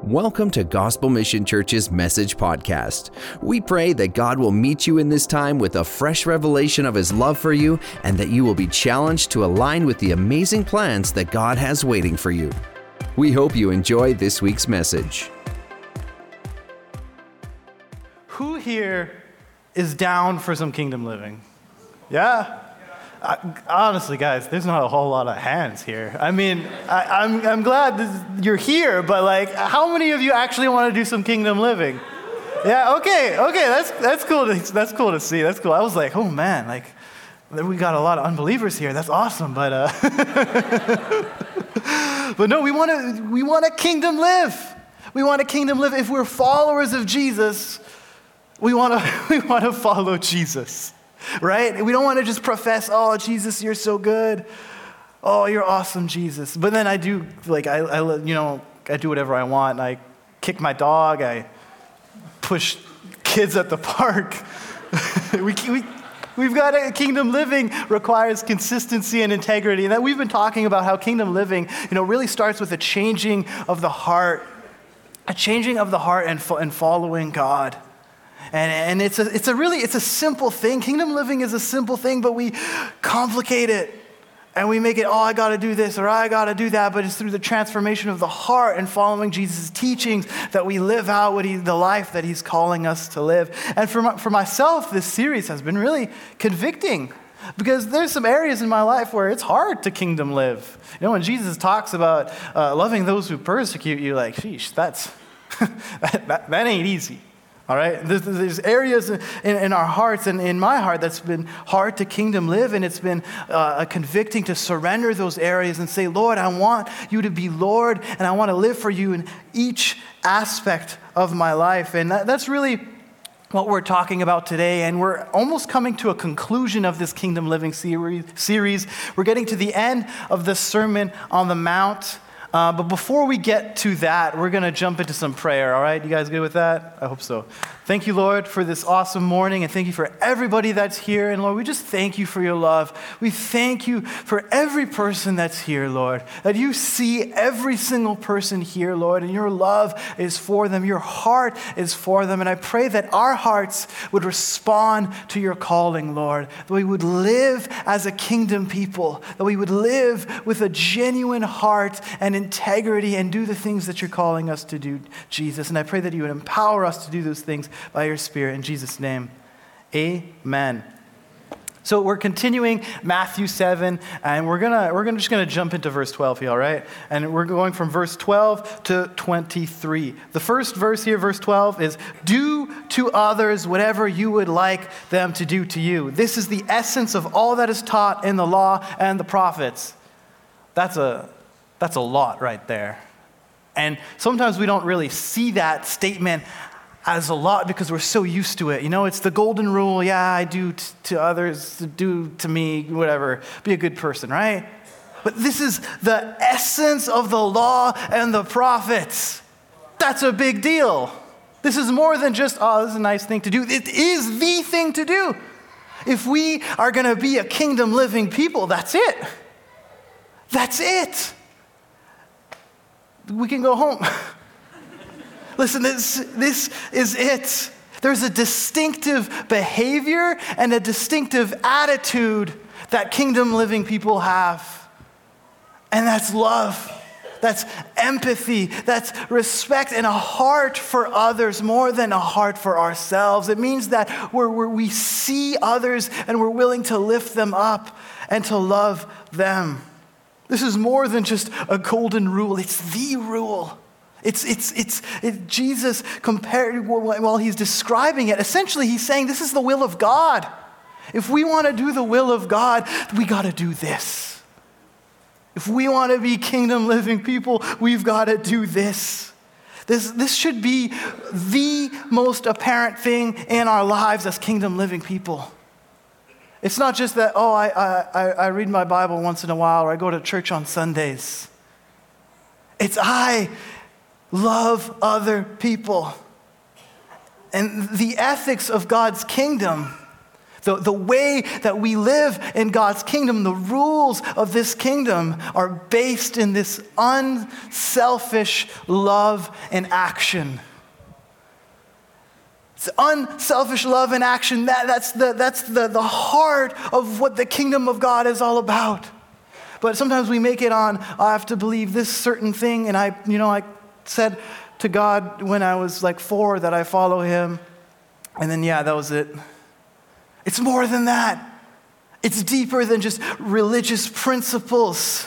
Welcome to Gospel Mission Church's Message Podcast. We pray that God will meet you in this time with a fresh revelation of His love for you and that you will be challenged to align with the amazing plans that God has waiting for you. We hope you enjoy this week's message. Who here is down for some kingdom living? Yeah? Honestly, guys, there's not a whole lot of hands here. I mean, I'm glad you're here, but like, how many of you actually want to do some kingdom living? Yeah, okay, that's cool. That's cool to see. That's cool. I was like, oh man, like we got a lot of unbelievers here. That's awesome, but but no, we want to kingdom live. We want to kingdom live. If we're followers of Jesus, we want to follow Jesus. Right? We don't want to just profess, oh, Jesus, you're so good. Oh, you're awesome, Jesus. But then I do, like, I do whatever I want. I kick my dog. I push kids at the park. We've got kingdom living requires consistency and integrity. And that we've been talking about how kingdom living, really starts with a changing of the heart and following God. And it's a simple thing. Kingdom living is a simple thing, but we complicate it. And we make it, I got to do this or I got to do that. But it's through the transformation of the heart and following Jesus' teachings that we live out the life that He's calling us to live. And for myself, this series has been really convicting because there's some areas in my life where it's hard to kingdom live. When Jesus talks about loving those who persecute you, like, sheesh, that ain't easy. All right, there's areas in our hearts and in my heart that's been hard to kingdom live, and it's been convicting to surrender those areas and say, Lord, I want you to be Lord, and I want to live for you in each aspect of my life. And that's really what we're talking about today, and we're almost coming to a conclusion of this kingdom living series. We're getting to the end of the Sermon on the Mount. But before we get to that, we're going to jump into some prayer, all right? You guys good with that? I hope so. Thank you, Lord, for this awesome morning, and thank you for everybody that's here. And Lord, we just thank you for your love. We thank you for every person that's here, Lord, that you see every single person here, Lord, and your love is for them. Your heart is for them. And I pray that our hearts would respond to your calling, Lord, that we would live as a kingdom people, that we would live with a genuine heart and integrity and do the things that you're calling us to do, Jesus. And I pray that you would empower us to do those things by your Spirit. In Jesus' name, amen. So we're continuing Matthew 7, and we're just gonna jump into verse 12 here, all right? And we're going from verse 12 to 23. The first verse here, verse 12, is do to others whatever you would like them to do to you. This is the essence of all that is taught in the law and the prophets. That's a lot right there. And sometimes we don't really see that statement as a lot because we're so used to it. It's the golden rule. Yeah, I do to others, do to me, whatever. Be a good person, right? But this is the essence of the law and the prophets. That's a big deal. This is more than just, this is a nice thing to do. It is the thing to do. If we are going to be a kingdom living people, that's it. That's it. We can go home. Listen, this is it. There's a distinctive behavior and a distinctive attitude that kingdom living people have. And that's love. That's empathy. That's respect and a heart for others more than a heart for ourselves. It means that we see others and we're willing to lift them up and to love them. This is more than just a golden rule. It's the rule. It's Jesus compared, while he's describing it, essentially he's saying this is the will of God. If we want to do the will of God, we got to do this. If we want to be kingdom living people, we've got to do this. This should be the most apparent thing in our lives as kingdom living people. It's not just that, I read my Bible once in a while or I go to church on Sundays. It's I love other people. And the ethics of God's kingdom, The way that we live in God's kingdom, the rules of this kingdom are based in this unselfish love and action. It's unselfish love and action. That's the heart of what the kingdom of God is all about. But sometimes we make it on, I have to believe this certain thing. And I said to God when I was like 4 that I follow him. And then, that was it. It's more than that. It's deeper than just religious principles.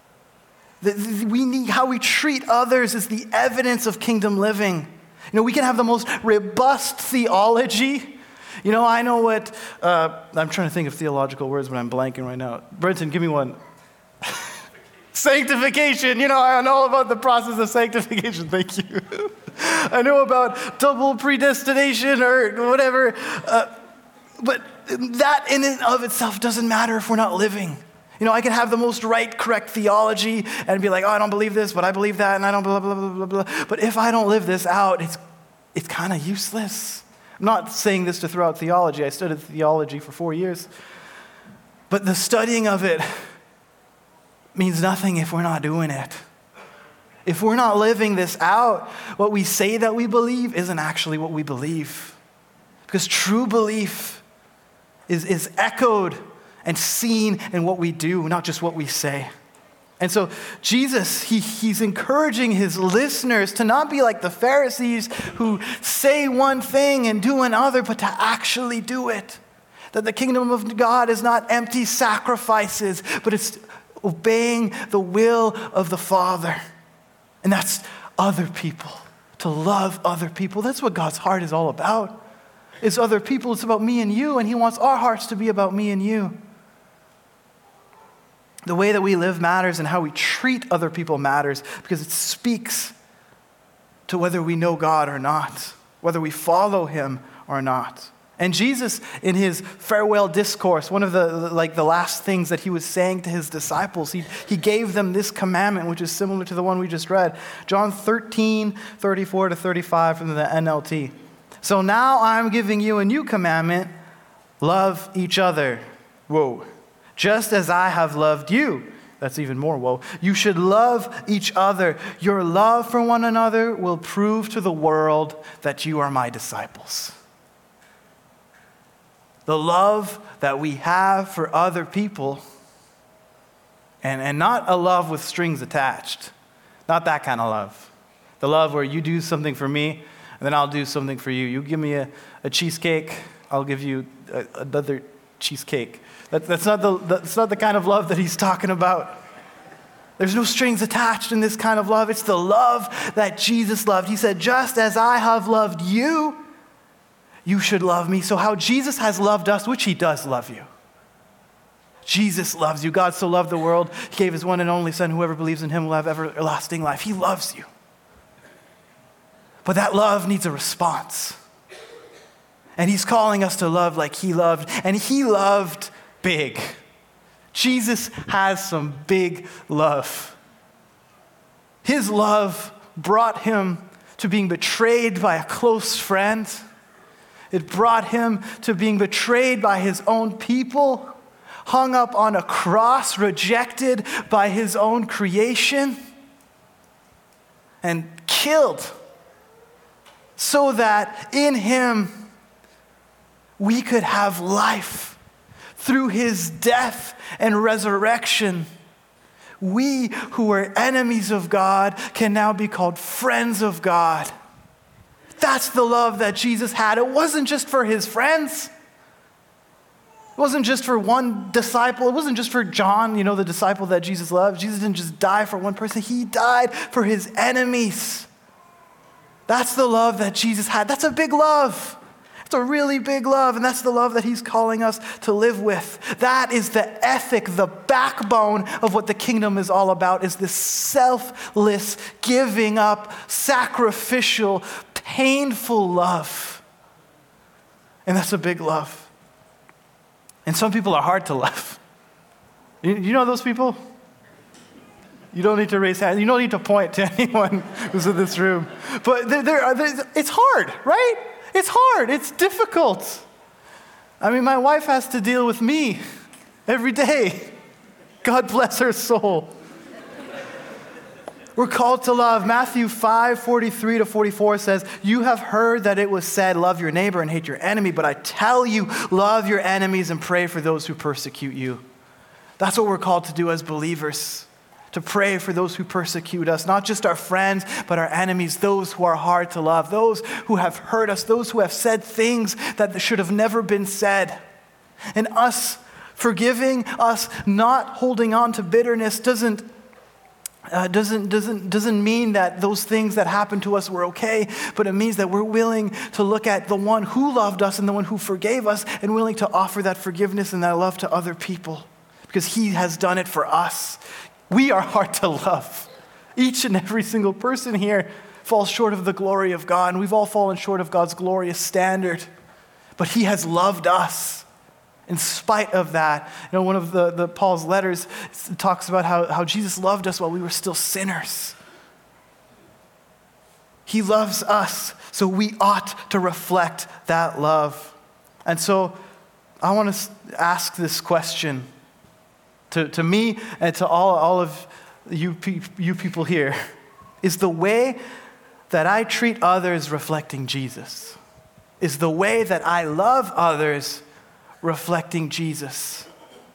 How we treat others is the evidence of kingdom living. We can have the most robust theology. I know what, I'm trying to think of theological words, but I'm blanking right now. Brenton, give me one. Sanctification. I know all about the process of sanctification. Thank you. I know about double predestination or whatever. But that in and of itself doesn't matter if we're not living. I can have the most right, correct theology and be like, I don't believe this, but I believe that, and I don't blah, blah, blah, blah, blah. But if I don't live this out, it's kind of useless. I'm not saying this to throw out theology. I studied theology for 4 years. But the studying of it means nothing if we're not doing it. If we're not living this out, what we say that we believe isn't actually what we believe. Because true belief is echoed and seen in what we do, not just what we say. And so Jesus, he's encouraging his listeners to not be like the Pharisees who say one thing and do another, but to actually do it. That the kingdom of God is not empty sacrifices, but it's obeying the will of the Father. And that's other people, to love other people. That's what God's heart is all about. It's other people, it's about me and you, and he wants our hearts to be about me and you. The way that we live matters, and how we treat other people matters, because it speaks to whether we know God or not, whether we follow him or not. And Jesus, in his farewell discourse, one of the last things that he was saying to his disciples, he gave them this commandment, which is similar to the one we just read. John 13:34-35 from the NLT. So now I'm giving you a new commandment, love each other. Whoa. Just as I have loved you. That's even more whoa. You should love each other. Your love for one another will prove to the world that you are my disciples. The love that we have for other people, and not a love with strings attached. Not that kind of love. The love where you do something for me, and then I'll do something for you. You give me a cheesecake, I'll give you another cheesecake. That's not the kind of love that he's talking about. There's no strings attached in this kind of love. It's the love that Jesus loved. He said, just as I have loved you, you should love me. So how Jesus has loved us, which he does love you. Jesus loves you. God so loved the world, he gave his one and only Son. Whoever believes in him will have everlasting life. He loves you. But that love needs a response. And he's calling us to love like he loved. And he loved big. Jesus has some big love. His love brought him to being betrayed by a close friend. It brought him to being betrayed by his own people, hung up on a cross, rejected by his own creation, and killed, so that in him we could have life. Through his death and resurrection, we who were enemies of God can now be called friends of God. That's the love that Jesus had. It wasn't just for his friends. It wasn't just for one disciple. It wasn't just for John, the disciple that Jesus loved. Jesus didn't just die for one person. He died for his enemies. That's the love that Jesus had. That's a big love. It's a really big love, and that's the love that he's calling us to live with. That is the ethic, the backbone of what the kingdom is all about, is this selfless, giving up, sacrificial, painful love. And that's a big love. And some people are hard to love. You know those people? You don't need to raise hands. You don't need to point to anyone who's in this room. But it's hard, right? It's hard. It's difficult. I mean, my wife has to deal with me every day. God bless her soul. We're called to love. Matthew 5:43-44 says, "You have heard that it was said, love your neighbor and hate your enemy, but I tell you, love your enemies and pray for those who persecute you." That's what we're called to do as believers, to pray for those who persecute us, not just our friends, but our enemies, those who are hard to love, those who have hurt us, those who have said things that should have never been said. And us forgiving, us not holding on to bitterness doesn't mean that those things that happened to us were okay, but it means that we're willing to look at the one who loved us and the one who forgave us and willing to offer that forgiveness and that love to other people because he has done it for us. We are hard to love. Each and every single person here falls short of the glory of God, and we've all fallen short of God's glorious standard, but he has loved us. In spite of that, one of the Paul's letters talks about how Jesus loved us while we were still sinners. He loves us, so we ought to reflect that love. And so I want to ask this question to me and to all of you people here. Is the way that I treat others reflecting Jesus? Is the way that I love others reflecting Jesus?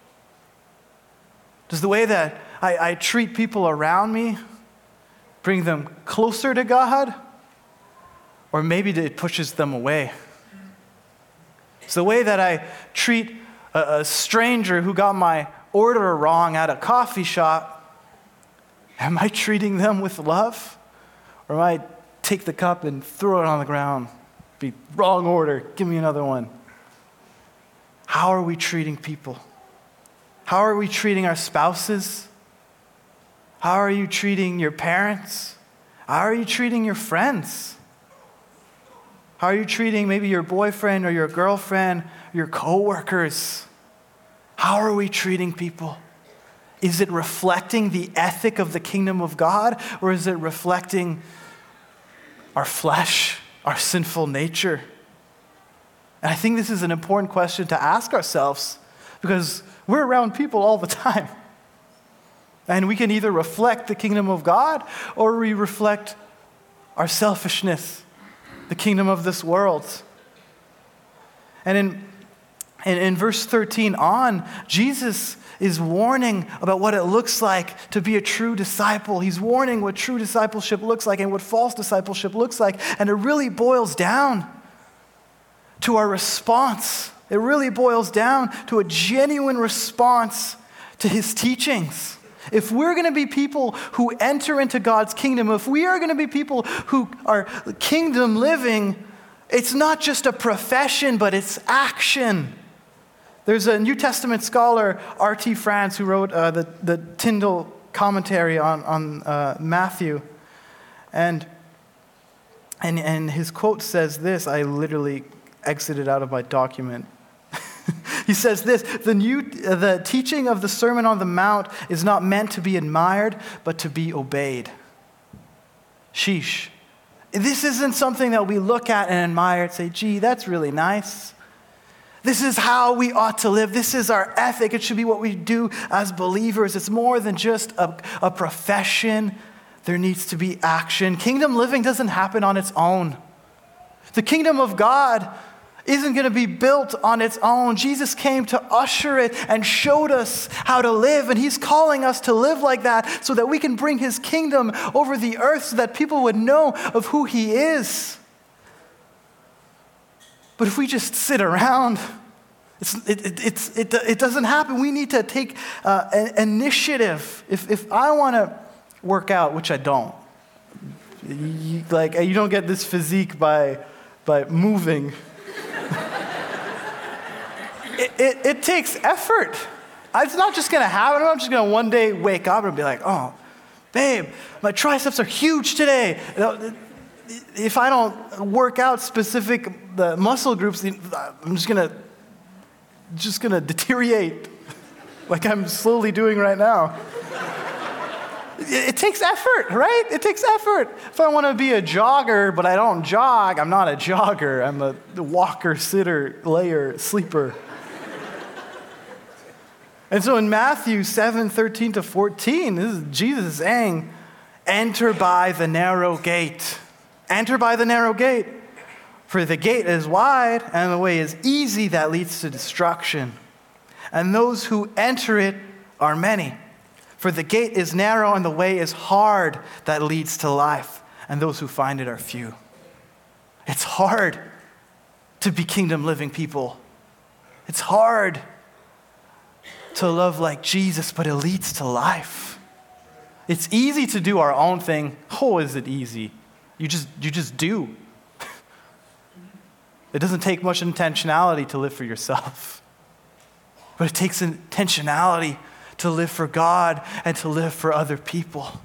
Does the way that I treat people around me bring them closer to God? Or maybe it pushes them away? It's the way that I treat a stranger who got my order wrong at a coffee shop. Am I treating them with love? Or am I take the cup and throw it on the ground? Be wrong order, give me another one. How are we treating people? How are we treating our spouses? How are you treating your parents? How are you treating your friends? How are you treating maybe your boyfriend or your girlfriend, your coworkers? How are we treating people? Is it reflecting the ethic of the kingdom of God, or is it reflecting our flesh, our sinful nature? And I think this is an important question to ask ourselves because we're around people all the time. And we can either reflect the kingdom of God or we reflect our selfishness, the kingdom of this world. And in verse 13 on, Jesus is warning about what it looks like to be a true disciple. He's warning what true discipleship looks like and what false discipleship looks like. And it really boils down to our response. It really boils down to a genuine response to his teachings. If we're going to be people who enter into God's kingdom, if we are going to be people who are kingdom living, it's not just a profession, but it's action. There's a New Testament scholar, R.T. France, who wrote the Tyndale commentary on Matthew. And his quote says this. I literally exited out of my document. He says this: the teaching of the Sermon on the Mount is not meant to be admired, but to be obeyed. Sheesh. This isn't something that we look at and admire and say, gee, that's really nice. This is how we ought to live. This is our ethic. It should be what we do as believers. It's more than just a profession. There needs to be action. Kingdom living doesn't happen on its own. The kingdom of God isn't going to be built on its own. Jesus came to usher it and showed us how to live, and he's calling us to live like that so that we can bring his kingdom over the earth so that people would know of who he is. But if we just sit around, it doesn't happen. We need to take an initiative. If I want to work out, which I don't, you don't get this physique by moving. It takes effort. It's not just going to happen. I'm not just going to one day wake up and be like, oh, babe, my triceps are huge today. If I don't work out specific the muscle groups, I'm just going to deteriorate like I'm slowly doing right now. It takes effort, right? It takes effort. If I want to be a jogger, but I don't jog, I'm not a jogger. I'm a walker, sitter, layer, sleeper. And so in Matthew 7:13-14, this is Jesus saying, enter by the narrow gate. Enter by the narrow gate. For the gate is wide and the way is easy that leads to destruction. And those who enter it are many. For the gate is narrow and the way is hard that leads to life. And those who find it are few. It's hard to be kingdom living people. It's hard to love like Jesus, but it leads to life. It's easy to do our own thing. Oh, is it easy? You just do. It doesn't take much intentionality to live for yourself. But it takes intentionality to live for God and to live for other people.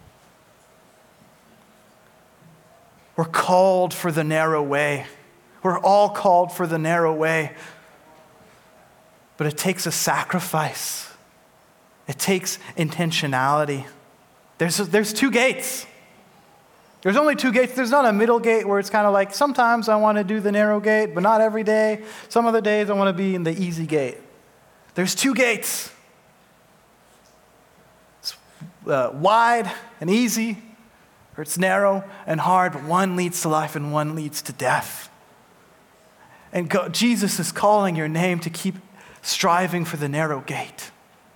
We're called for the narrow way. We're all called for the narrow way. But it takes a sacrifice. It takes intentionality. There's two gates. There's only two gates. There's not a middle gate where it's kind of like, sometimes I want to do the narrow gate, but not every day. Some other days I want to be in the easy gate. There's two gates. It's wide and easy, or it's narrow and hard, but one leads to life and one leads to death. And Jesus is calling your name to keep striving for the narrow gate.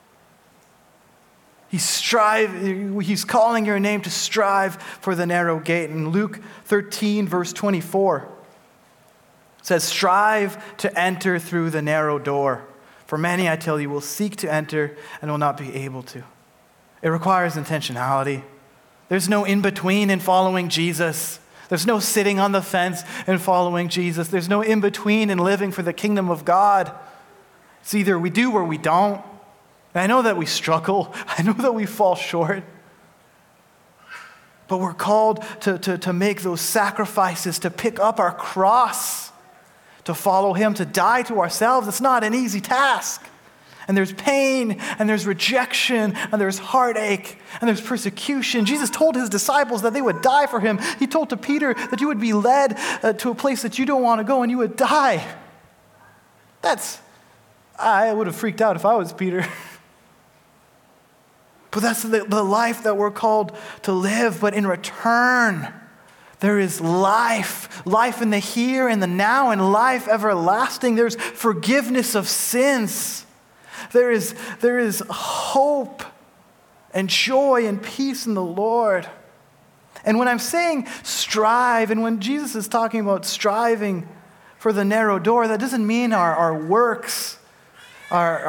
He's calling your name to strive for the narrow gate. In Luke 13, verse 24, it says, strive to enter through the narrow door. For many, I tell you, will seek to enter and will not be able to. It requires intentionality. There's no in-between in following Jesus. There's no sitting on the fence in following Jesus. There's no in-between in living for the kingdom of God. It's either we do or we don't. And I know that we struggle. I know that we fall short. But we're called to make those sacrifices, to pick up our cross, to follow him, to die to ourselves. It's not an easy task. And there's pain, and there's rejection, and there's heartache, and there's persecution. Jesus told his disciples that they would die for him. He told to Peter that you would be led to a place that you don't want to go, and you would die. I would have freaked out if I was Peter. But that's the life that we're called to live. But in return, there is life in the here and the now, and life everlasting. There's forgiveness of sins. There is hope and joy and peace in the Lord. And when I'm saying strive, and when Jesus is talking about striving for the narrow door, that doesn't mean our works are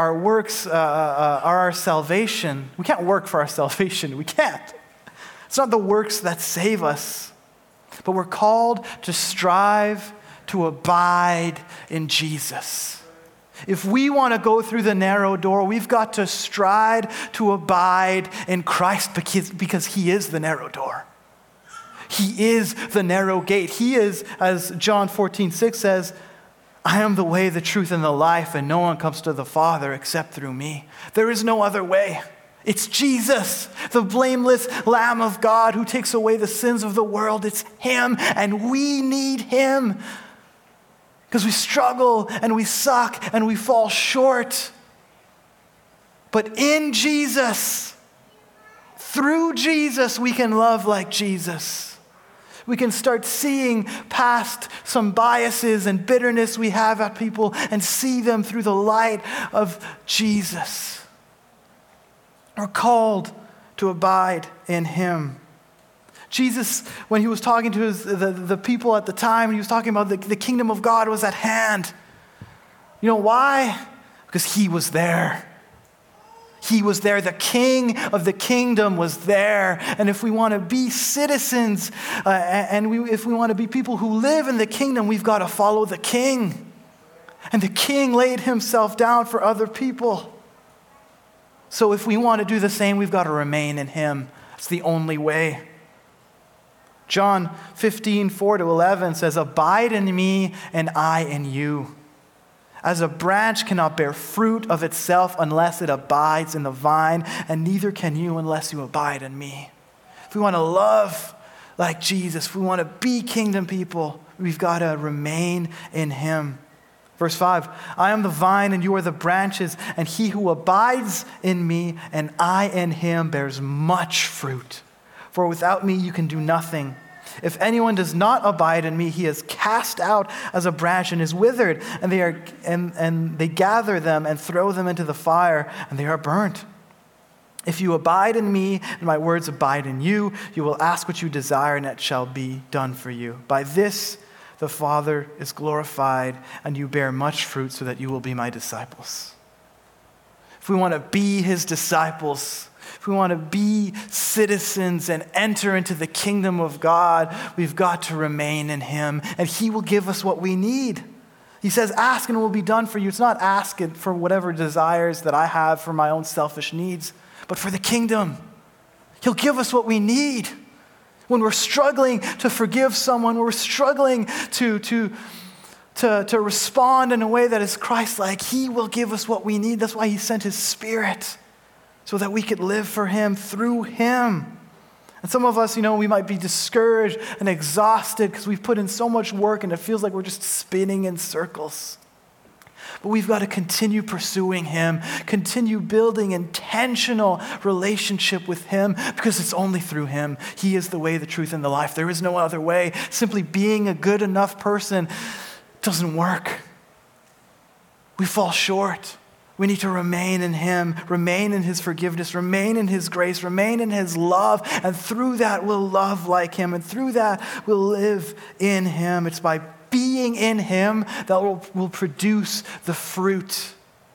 our salvation. We can't work for our salvation. We can't. It's not the works that save us. But we're called to strive to abide in Jesus. If we want to go through the narrow door, we've got to strive to abide in Christ because he is the narrow door. He is the narrow gate. He is, as John 14:6 says, I am the way, the truth, and the life, and no one comes to the Father except through me. There is no other way. It's Jesus, the blameless Lamb of God who takes away the sins of the world. It's him, and we need him because we struggle and we suck and we fall short. But in Jesus, through Jesus, we can love like Jesus. We can start seeing past some biases and bitterness we have at people and see them through the light of Jesus. We're called to abide in him. Jesus, when he was talking to the people at the time, he was talking about the kingdom of God was at hand. You know why? Because he was there. He was there. The king of the kingdom was there. And if we want to be citizens if we want to be people who live in the kingdom, we've got to follow the king. And the king laid himself down for other people. So if we want to do the same, we've got to remain in him. It's the only way. John 15:4-11 says, abide in me and I in you. As a branch cannot bear fruit of itself unless it abides in the vine, and neither can you unless you abide in me. If we want to love like Jesus, if we want to be kingdom people, we've got to remain in him. Verse 5, I am the vine and you are the branches, and he who abides in me and I in him bears much fruit. For without me you can do nothing. If anyone does not abide in me, he is cast out as a branch and is withered, and they gather them and throw them into the fire, and they are burnt. If you abide in me and my words abide in you, you will ask what you desire and it shall be done for you. By this the Father is glorified, and you bear much fruit so that you will be my disciples. If we want to be his disciples, if we want to be citizens and enter into the kingdom of God, we've got to remain in him, and he will give us what we need. He says, ask and it will be done for you. It's not asking for whatever desires that I have for my own selfish needs, but for the kingdom. He'll give us what we need. When we're struggling to forgive someone, when we're struggling to respond in a way that is Christ-like, he will give us what we need. That's why he sent his Spirit, so that we could live for him through him. And some of us, we might be discouraged and exhausted because we've put in so much work and it feels like we're just spinning in circles. But we've got to continue pursuing him, continue building intentional relationship with him, because it's only through him. He is the way, the truth, and the life. There is no other way. Simply being a good enough person doesn't work. We fall short. We need to remain in him, remain in his forgiveness, remain in his grace, remain in his love, and through that we'll love like him, and through that we'll live in him. It's by being in him that will produce the fruit.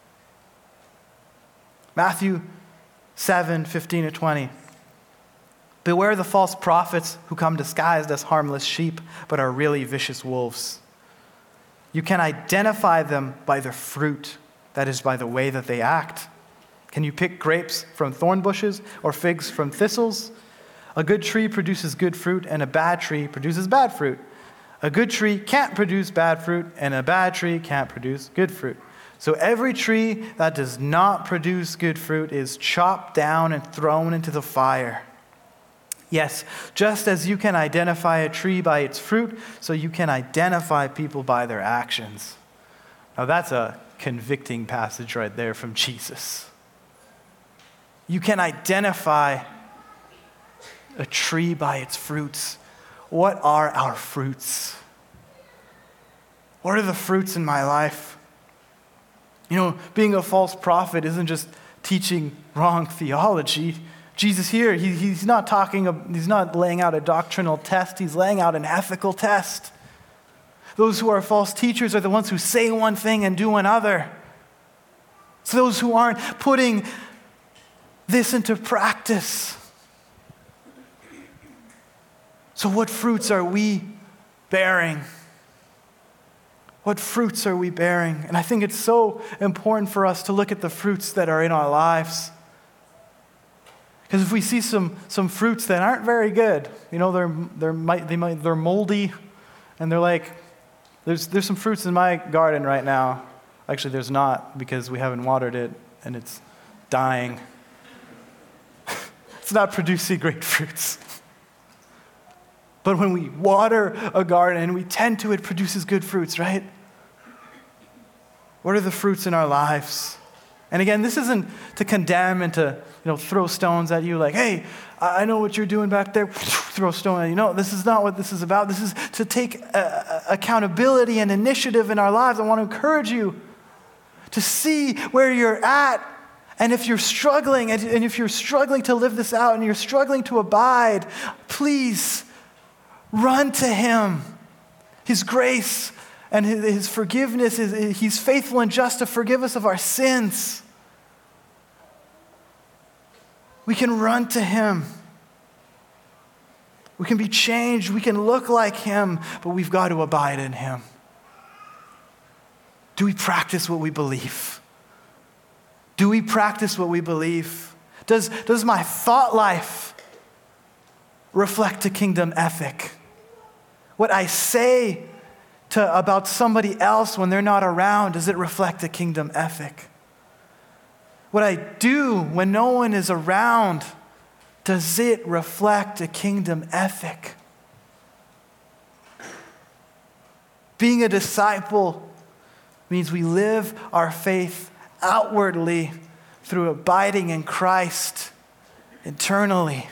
Matthew 7:15-20. Beware the false prophets who come disguised as harmless sheep, but are really vicious wolves. You can identify them by their fruit, that is, by the way that they act. Can you pick grapes from thorn bushes or figs from thistles? A good tree produces good fruit, and a bad tree produces bad fruit. A good tree can't produce bad fruit, and a bad tree can't produce good fruit. So every tree that does not produce good fruit is chopped down and thrown into the fire. Yes, just as you can identify a tree by its fruit, so you can identify people by their actions. Now that's a convicting passage right there from Jesus. You can identify a tree by its fruits. What are our fruits? What are the fruits in my life? Being a false prophet isn't just teaching wrong theology. Jesus here, he's not laying out a doctrinal test, he's laying out an ethical test. Those who are false teachers are the ones who say one thing and do another. It's those who aren't putting this into practice. So what fruits are we bearing? What fruits are we bearing? And I think it's so important for us to look at the fruits that are in our lives. Because if we see some fruits that aren't very good, they're moldy, and they're like, there's some fruits in my garden right now. Actually, there's not, because we haven't watered it and it's dying. It's not producing great fruits. But when we water a garden and we tend to, it produces good fruits, right? What are the fruits in our lives? And again, this isn't to condemn and to throw stones at you like, hey, I know what you're doing back there. Throw a stone at you. No, this is not what this is about. This is to take accountability and initiative in our lives. I want to encourage you to see where you're at. And if you're struggling, and if you're struggling to live this out and you're struggling to abide, please run to him. His grace and his forgiveness, he's faithful and just to forgive us of our sins. We can run to him. We can be changed. We can look like him, but we've got to abide in him. Do we practice what we believe? Do we practice what we believe? Does my thought life reflect a kingdom ethic? What I say about somebody else when they're not around, does it reflect a kingdom ethic? What I do when no one is around, Does it reflect a kingdom ethic? Being a disciple means we live our faith outwardly through abiding in Christ internally.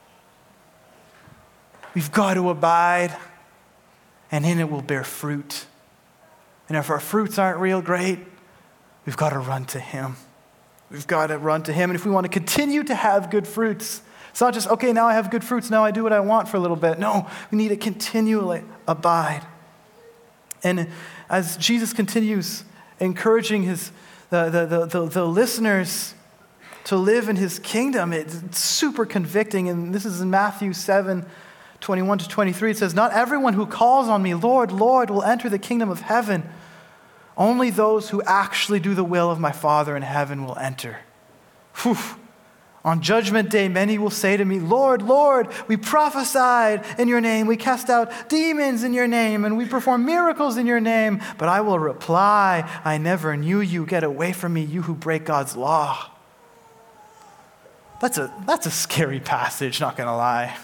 We've got to abide, and in it we'll bear fruit. And if our fruits aren't real great, we've got to run to Him. We've got to run to Him. And if we want to continue to have good fruits, it's not just, okay, now I have good fruits, now I do what I want for a little bit. No, we need to continually abide. And as Jesus continues encouraging the listeners to live in His kingdom, it's super convicting. And this is in Matthew 7:21-23. It says, "Not everyone who calls on me, Lord, Lord, will enter the kingdom of heaven. Only those who actually do the will of my Father in heaven will enter." Whew. On judgment day, many will say to me, Lord, Lord, we prophesied in your name, we cast out demons in your name, and we performed miracles in your name. But I will reply, I never knew you. Get away from me, you who break God's law. That's a scary passage, not going to lie.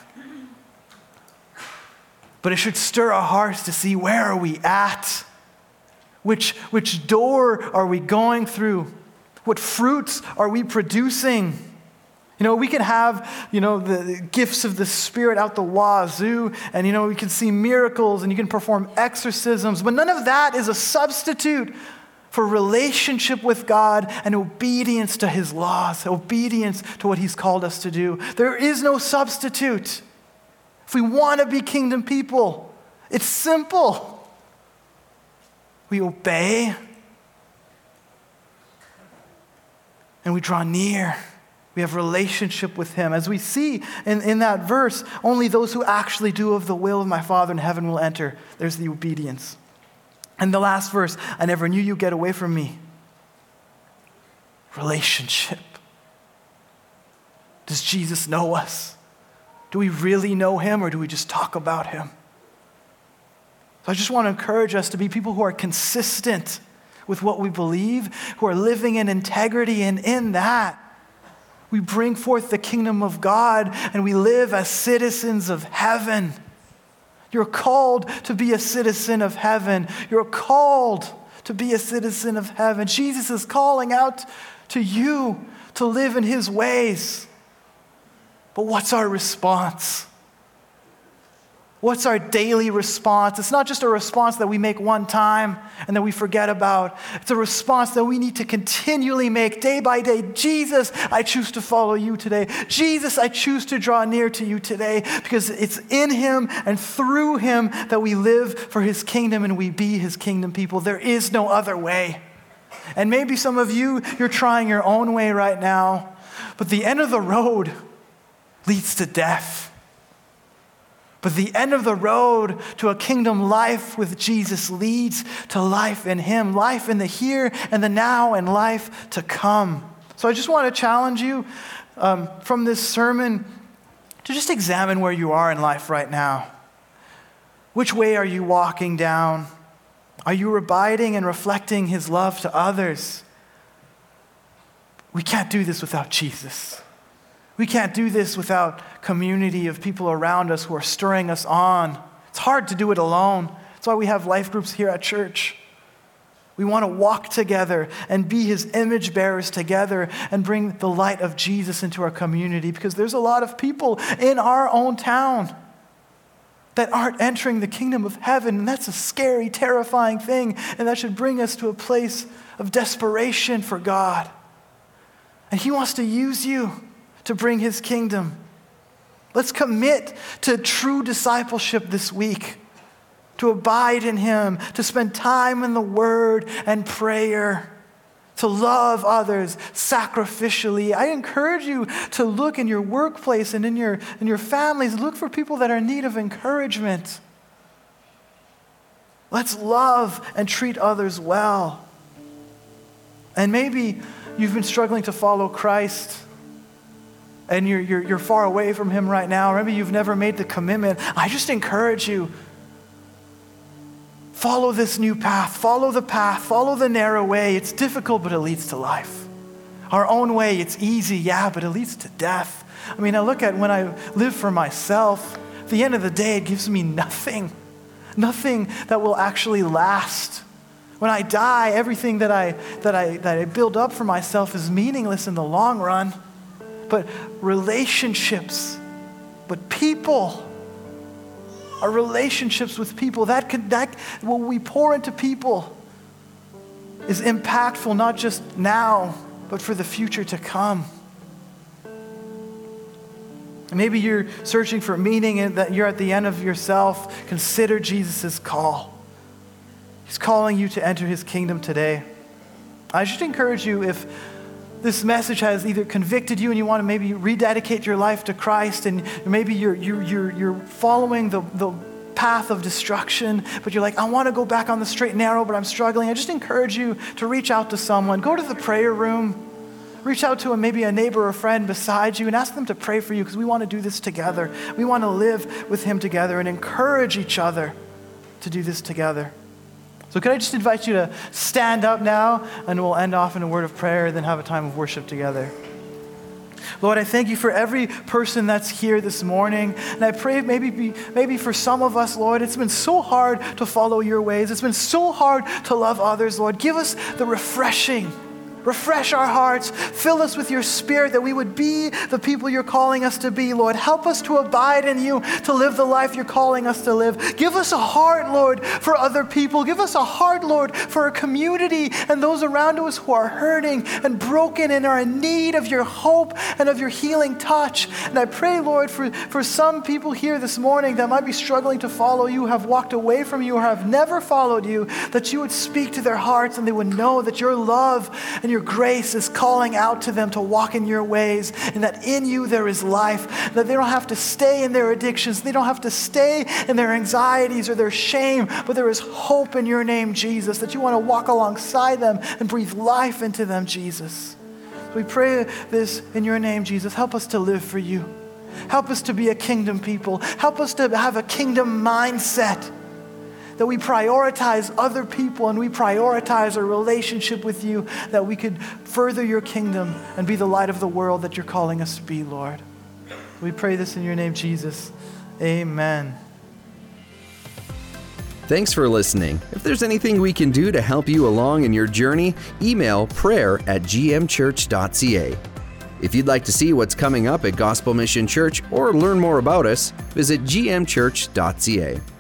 But it should stir our hearts to see, where are we at? Which door are we going through? What fruits are we producing? We can have, the gifts of the Spirit out the wazoo, and, we can see miracles, and you can perform exorcisms, but none of that is a substitute for relationship with God and obedience to His laws, obedience to what He's called us to do. There is no substitute. If we want to be kingdom people, it's simple. We obey, and we draw near. We have relationship with Him. As we see in that verse, only those who actually do of the will of my Father in heaven will enter. There's the obedience. And the last verse, I never knew you, get away from me. Relationship. Does Jesus know us? Do we really know Him, or do we just talk about Him? So I just want to encourage us to be people who are consistent with what we believe, who are living in integrity, and in that, we bring forth the kingdom of God, and we live as citizens of heaven. You're called to be a citizen of heaven. You're called to be a citizen of heaven. Jesus is calling out to you to live in His ways. But what's our response? What's our daily response? It's not just a response that we make one time and then we forget about. It's a response that we need to continually make day by day. Jesus, I choose to follow you today. Jesus, I choose to draw near to you today, because it's in Him and through Him that we live for His kingdom and we be His kingdom people. There is no other way. And maybe some of you, you're trying your own way right now, but the end of the road leads to death. But the end of the road to a kingdom life with Jesus leads to life in Him, life in the here and the now, and life to come. So I just want to challenge you from this sermon to just examine where you are in life right now. Which way are you walking down? Are you abiding and reflecting His love to others? We can't do this without Jesus. We can't do this without community of people around us who are stirring us on. It's hard to do it alone. That's why we have life groups here at church. We want to walk together and be His image bearers together and bring the light of Jesus into our community, because there's a lot of people in our own town that aren't entering the kingdom of heaven, and that's a scary, terrifying thing, and that should bring us to a place of desperation for God. And He wants to use you to bring His kingdom. Let's commit to true discipleship this week, to abide in Him, to spend time in the Word and prayer, to love others sacrificially. I encourage you to look in your workplace and in your families, look for people that are in need of encouragement. Let's love and treat others well. And maybe you've been struggling to follow Christ, and you're far away from Him right now. Maybe you've never made the commitment. I just encourage you, follow this new path. Follow the path. Follow the narrow way. It's difficult, but it leads to life. Our own way, it's easy, yeah, but it leads to death. I mean, I look at when I live for myself, at the end of the day, it gives me nothing that will actually last. When I die, everything that I build up for myself is meaningless in the long run. But relationships, people, our relationships with people, that what we pour into people is impactful not just now, but for the future to come. And maybe you're searching for meaning and that you're at the end of yourself. Consider Jesus' call. He's calling you to enter his kingdom today. I should encourage you, if this message has either convicted you and you want to maybe rededicate your life to Christ, and maybe you're following the path of destruction, but you're like, I want to go back on the straight and narrow, but I'm struggling. I just encourage you to reach out to someone. Go to the prayer room. Reach out to maybe a neighbor or friend beside you and ask them to pray for you, because we want to do this together. We want to live with him together and encourage each other to do this together. So could I just invite you to stand up now, and we'll end off in a word of prayer and then have a time of worship together. Lord, I thank you for every person that's here this morning. And I pray maybe for some of us, Lord, it's been so hard to follow your ways. It's been so hard to love others, Lord. Give us the refresh our hearts. Fill us with your Spirit that we would be the people you're calling us to be, Lord. Help us to abide in you, to live the life you're calling us to live. Give us a heart, Lord, for other people. Give us a heart, Lord, for our community and those around us who are hurting and broken and are in need of your hope and of your healing touch. And I pray, Lord, for some people here this morning that might be struggling to follow you, have walked away from you, or have never followed you, that you would speak to their hearts and they would know that your love and your grace is calling out to them to walk in your ways, and that in you there is life, that they don't have to stay in their addictions, they don't have to stay in their anxieties or their shame, but there is hope in your name, Jesus, that you want to walk alongside them and breathe life into them, Jesus. So we pray this in your name, Jesus. Help us to live for you. Help us to be a kingdom people. Help us to have a kingdom mindset, that we prioritize other people and we prioritize our relationship with you, that we could further your kingdom and be the light of the world that you're calling us to be, Lord. We pray this in your name, Jesus. Amen. Thanks for listening. If there's anything we can do to help you along in your journey, email prayer@gmchurch.ca. If you'd like to see what's coming up at Gospel Mission Church or learn more about us, visit gmchurch.ca.